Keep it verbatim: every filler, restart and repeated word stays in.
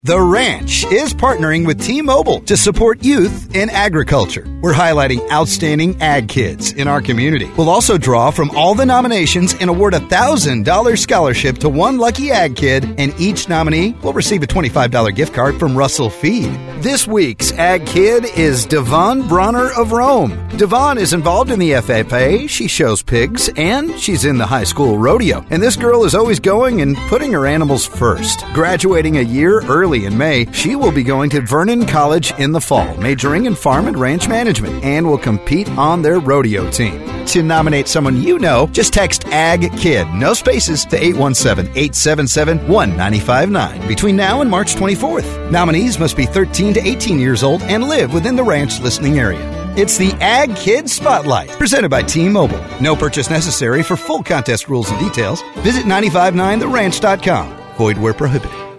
The Ranch is partnering with T-Mobile to support youth in agriculture. We're highlighting outstanding ag kids in our community. We'll also draw from all the nominations and award a one thousand dollars scholarship to one lucky ag kid, and each nominee will receive a twenty-five dollars gift card from Russell Feed. This week's ag kid is Devon Bronner of Rome. Devon is involved in the F F A, she shows pigs, and she's in the high school rodeo. And this girl is always going and putting her animals first. Graduating a year early in May, she will be going to Vernon College in the fall, majoring in farm and ranch management, and will compete on their rodeo team. To nominate someone you know, just text Ag Kid, no spaces, to eight one seven, eight seven seven, one nine five nine between now and March twenty-fourth. Nominees must be thirteen to eighteen years old and live within the ranch listening area. It's the Ag Kid Spotlight, presented by T-Mobile. No purchase necessary. For full contest rules and details, visit nine five nine the ranch dot com. Void where prohibited.